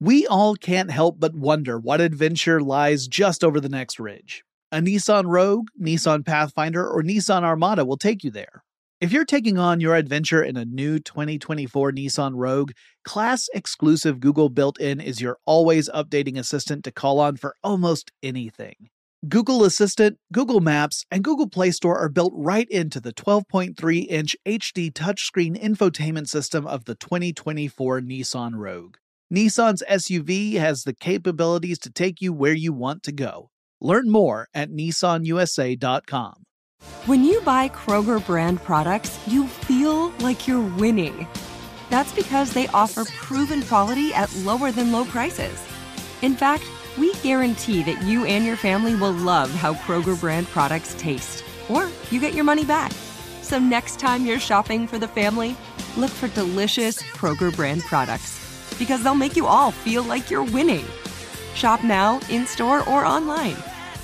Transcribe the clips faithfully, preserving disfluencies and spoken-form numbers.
We all can't help but wonder what adventure lies just over the next ridge. A Nissan Rogue, Nissan Pathfinder, or Nissan Armada will take you there. If you're taking on your adventure in a new twenty twenty-four Nissan Rogue, class-exclusive Google built-in is your always updating assistant to call on for almost anything. Google Assistant, Google Maps, and Google Play Store are built right into the twelve point three inch H D touchscreen infotainment system of the twenty twenty-four Nissan Rogue. Nissan's S U V has the capabilities to take you where you want to go. Learn more at Nissan U S A dot com. When you buy Kroger brand products, you feel like you're winning. That's because they offer proven quality at lower than low prices. In fact, we guarantee that you and your family will love how Kroger brand products taste, or you get your money back. So next time you're shopping for the family, look for delicious Kroger brand products, because they'll make you all feel like you're winning. Shop now, in-store, or online.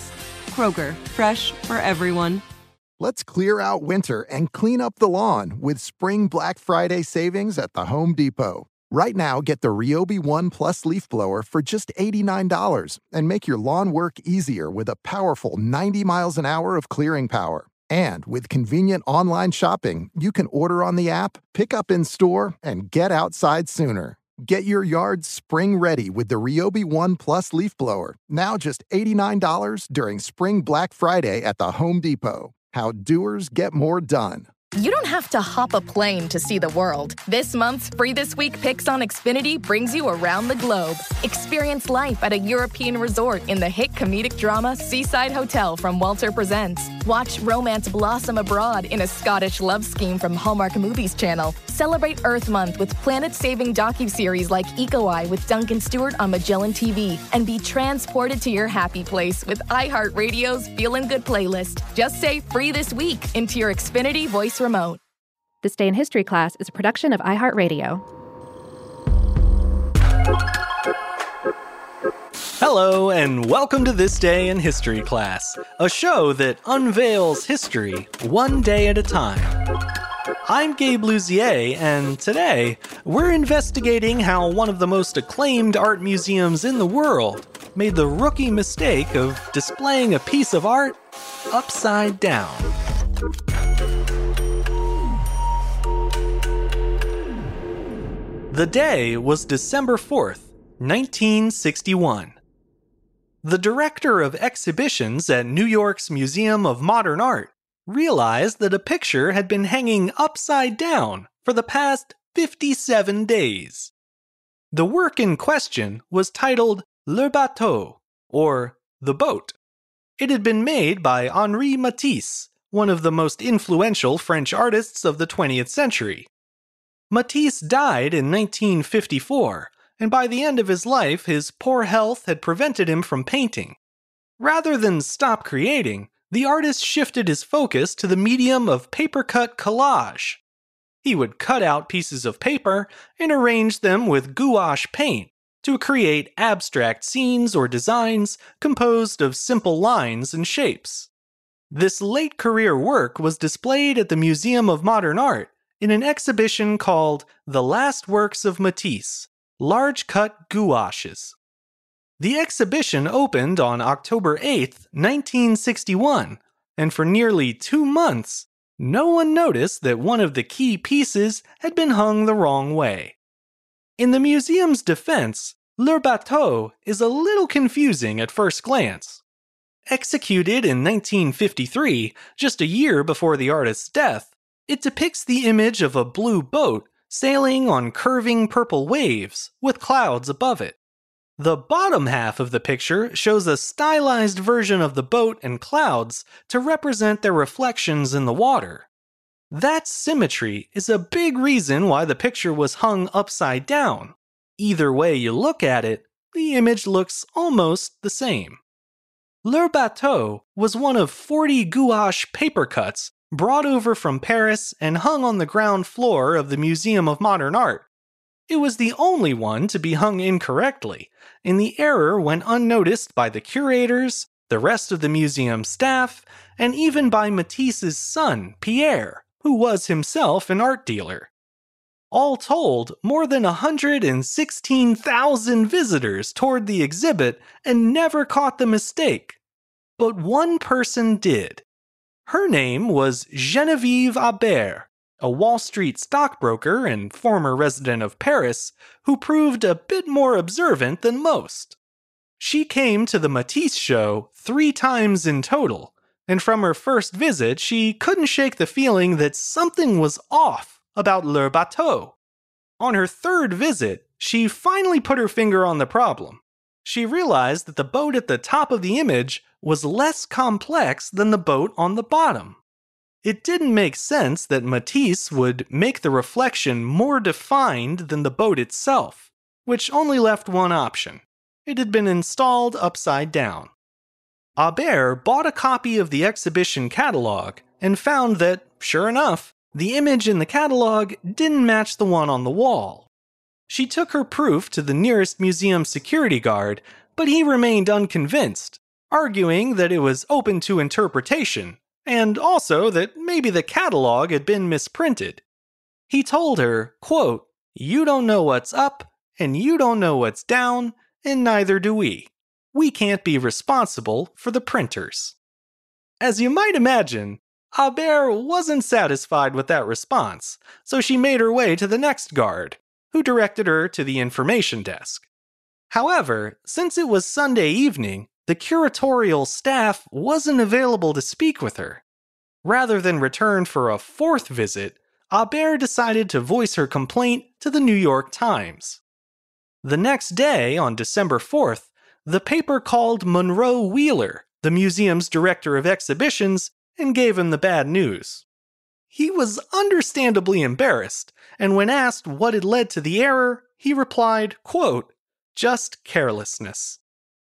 Kroger, fresh for everyone. Let's clear out winter and clean up the lawn with Spring Black Friday savings at the Home Depot. Right now, get the Ryobi One Plus leaf blower for just eighty-nine dollars and make your lawn work easier with a powerful ninety miles an hour of clearing power. And with convenient online shopping, you can order on the app, pick up in store, and get outside sooner. Get your yard spring ready with the Ryobi One Plus leaf blower, now just eighty-nine dollars during Spring Black Friday at the Home Depot. How doers get more done. You don't have to hop a plane to see the world. This month's Free This Week Picks on Xfinity brings you around the globe. Experience life at a European resort in the hit comedic drama Seaside Hotel from Walter Presents. Watch romance blossom abroad in a Scottish love scheme from Hallmark Movies Channel. Celebrate Earth Month with planet-saving docuseries like Eco Eye with Duncan Stewart on Magellan T V. And be transported to your happy place with iHeartRadio's Feelin' Good playlist. Just say Free This Week into your Xfinity voice remote. This Day in History class is a production of iHeartRadio. Hello, and welcome to This Day in History class, a show that unveils history one day at a time. I'm Gabe Luzier, and today we're investigating how one of the most acclaimed art museums in the world made the rookie mistake of displaying a piece of art upside down. The day was December fourth, nineteen sixty-one. The director of exhibitions at New York's Museum of Modern Art realized that a picture had been hanging upside down for the past fifty-seven days. The work in question was titled Le Bateau, or The Boat. It had been made by Henri Matisse, one of the most influential French artists of the twentieth century. Matisse died in nineteen fifty-four, and by the end of his life, his poor health had prevented him from painting. Rather than stop creating, the artist shifted his focus to the medium of paper-cut collage. He would cut out pieces of paper and arrange them with gouache paint to create abstract scenes or designs composed of simple lines and shapes. This late-career work was displayed at the Museum of Modern Art in an exhibition called The Last Works of Matisse, Large-Cut Gouaches. The exhibition opened on October eighth, nineteen sixty-one, and for nearly two months, no one noticed that one of the key pieces had been hung the wrong way. In the museum's defense, Le Bateau is a little confusing at first glance. Executed in nineteen fifty-three, just a year before the artist's death, it depicts the image of a blue boat sailing on curving purple waves with clouds above it. The bottom half of the picture shows a stylized version of the boat and clouds to represent their reflections in the water. That symmetry is a big reason why the picture was hung upside down. Either way you look at it, the image looks almost the same. Le Bateau was one of forty gouache paper cuts brought over from Paris and hung on the ground floor of the Museum of Modern Art. It was the only one to be hung incorrectly, and the error went unnoticed by the curators, the rest of the museum staff, and even by Matisse's son, Pierre, who was himself an art dealer. All told, more than one hundred sixteen thousand visitors toured the exhibit and never caught the mistake. But one person did. Her name was Geneviève Habert, a Wall Street stockbroker and former resident of Paris who proved a bit more observant than most. She came to the Matisse show three times in total, and from her first visit she couldn't shake the feeling that something was off about Le Bateau. On her third visit, she finally put her finger on the problem. She realized that the boat at the top of the image was less complex than the boat on the bottom. It didn't make sense that Matisse would make the reflection more defined than the boat itself, which only left one option. It had been installed upside down. Habert bought a copy of the exhibition catalog and found that, sure enough, the image in the catalog didn't match the one on the wall. She took her proof to the nearest museum security guard, but he remained unconvinced, arguing that it was open to interpretation, and also that maybe the catalog had been misprinted. He told her, quote, "You don't know what's up, and you don't know what's down, and neither do we. We can't be responsible for the printers." As you might imagine, Habert wasn't satisfied with that response, so she made her way to the next guard, who directed her to the information desk. However, since it was Sunday evening, the curatorial staff wasn't available to speak with her. Rather than return for a fourth visit, Habert decided to voice her complaint to the New York Times. The next day, on December fourth, the paper called Monroe Wheeler, the museum's director of exhibitions, and gave him the bad news. He was understandably embarrassed, and when asked what had led to the error, he replied, quote, "Just carelessness."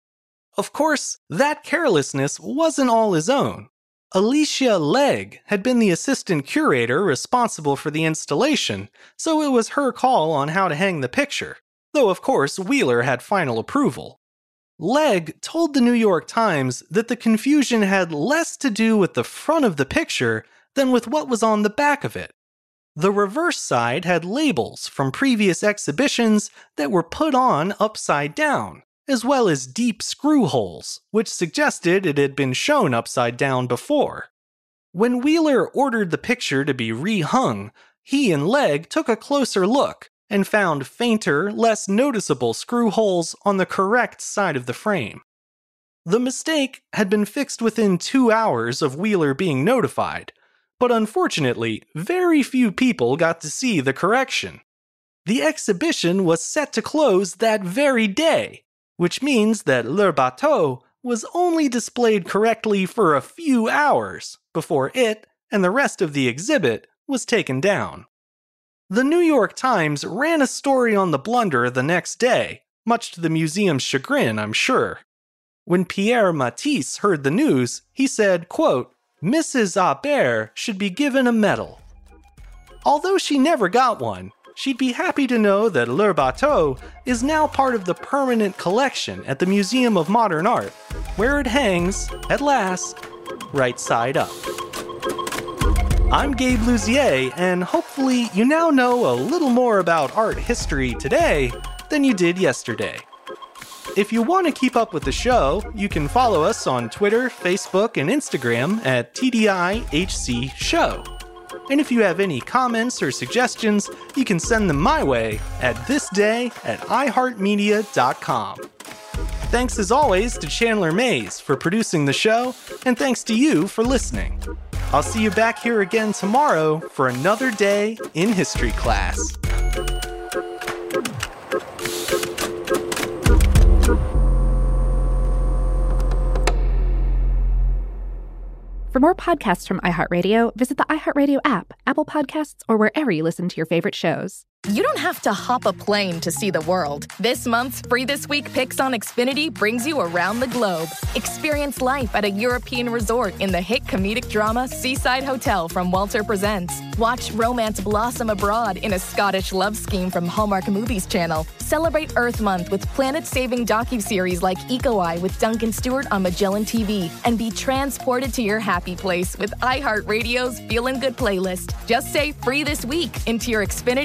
Of course, that carelessness wasn't all his own. Alicia Legge had been the assistant curator responsible for the installation, so it was her call on how to hang the picture, though of course Wheeler had final approval. Legge told the New York Times that the confusion had less to do with the front of the picture than with what was on the back of it. The reverse side had labels from previous exhibitions that were put on upside down, as well as deep screw holes, which suggested it had been shown upside down before. When Wheeler ordered the picture to be rehung, he and Legge took a closer look and found fainter, less noticeable screw holes on the correct side of the frame. The mistake had been fixed within two hours of Wheeler being notified, but unfortunately, very few people got to see the correction. The exhibition was set to close that very day, which means that Le Bateau was only displayed correctly for a few hours before it and the rest of the exhibit was taken down. The New York Times ran a story on the blunder the next day, much to the museum's chagrin, I'm sure. When Pierre Matisse heard the news, he said, quote, "Missus Habert should be given a medal." Although she never got one, she'd be happy to know that Le Bateau is now part of the permanent collection at the Museum of Modern Art, where it hangs, at last, right side up. I'm Gabe Luzier, and hopefully you now know a little more about art history today than you did yesterday. If you want to keep up with the show, you can follow us on Twitter, Facebook, and Instagram at T D I H C Show. And if you have any comments or suggestions, you can send them my way at thisday at i heart media dot com. Thanks as always to Chandler Mays for producing the show, and thanks to you for listening. I'll see you back here again tomorrow for another day in history class. For more podcasts from iHeartRadio, visit the iHeartRadio app, Apple Podcasts, or wherever you listen to your favorite shows. You don't have to hop a plane to see the world. This month's Free This Week Picks on Xfinity brings you around the globe. Experience life at a European resort in the hit comedic drama Seaside Hotel from Walter Presents. Watch romance blossom abroad in a Scottish love scheme from Hallmark Movies Channel. Celebrate Earth Month with planet-saving docuseries like Eco Eye with Duncan Stewart on Magellan T V. And be transported to your happy place with iHeartRadio's Feelin' Good playlist. Just say Free This Week into your Xfinity voice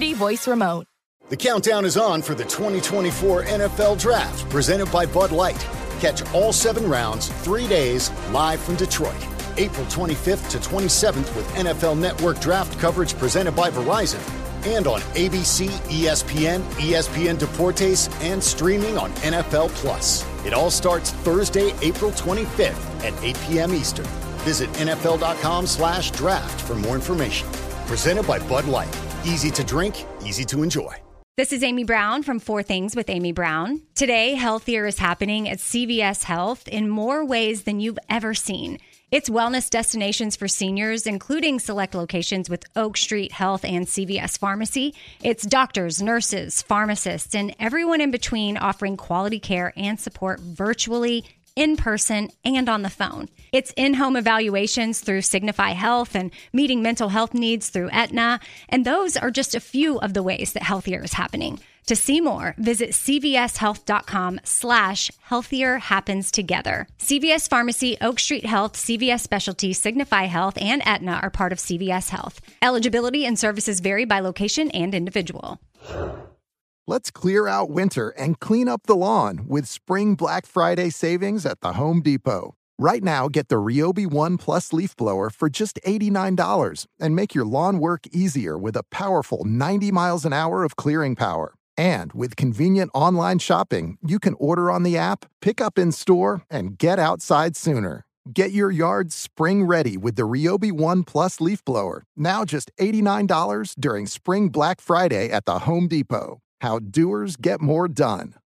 this remote. The countdown is on for the twenty twenty-four N F L Draft, presented by Bud Light. Catch all seven rounds, three days, live from Detroit. April twenty-fifth to twenty-seventh with N F L Network draft coverage presented by Verizon. And on A B C, E S P N, E S P N Deportes, and streaming on N F L Plus. It all starts Thursday, April twenty-fifth at eight p.m. Eastern. Visit nfl.com slash draft for more information. Presented by Bud Light. Easy to drink, easy to enjoy. This is Amy Brown from Four Things with Amy Brown. Today, healthier is happening at C V S Health in more ways than you've ever seen. It's wellness destinations for seniors, including select locations with Oak Street Health and C V S Pharmacy. It's doctors, nurses, pharmacists, and everyone in between offering quality care and support virtually, in person, and on the phone. It's in-home evaluations through Signify Health and meeting mental health needs through Aetna. And those are just a few of the ways that healthier is happening. To see more, visit cvshealth.com slash healthier happens together. C V S Pharmacy, Oak Street Health, C V S Specialty, Signify Health, and Aetna are part of C V S Health. Eligibility and services vary by location and individual. Let's clear out winter and clean up the lawn with Spring Black Friday savings at the Home Depot. Right now, get the Ryobi One Plus leaf blower for just eighty-nine dollars and make your lawn work easier with a powerful ninety miles an hour of clearing power. And with convenient online shopping, you can order on the app, pick up in store, and get outside sooner. Get your yard spring ready with the Ryobi One Plus leaf blower, now just eighty-nine dollars during Spring Black Friday at the Home Depot. How doers get more done.